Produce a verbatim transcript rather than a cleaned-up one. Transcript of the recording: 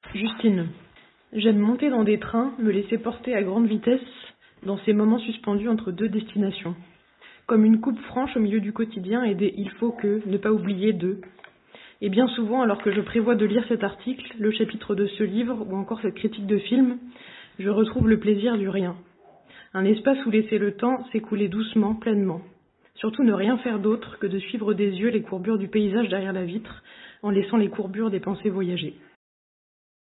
Justine. J'aime monter dans des trains, me laisser porter à grande vitesse dans ces moments suspendus entre deux destinations. Comme une coupe franche au milieu du quotidien et des il faut que, ne pas oublier de. Et bien souvent, alors que je prévois de lire cet article, le chapitre de ce livre ou encore cette critique de film, je retrouve le plaisir du rien. Un espace où laisser le temps s'écouler doucement, pleinement. Surtout ne rien faire d'autre que de suivre des yeux les courbures du paysage derrière la vitre, en laissant les courbures des pensées voyager.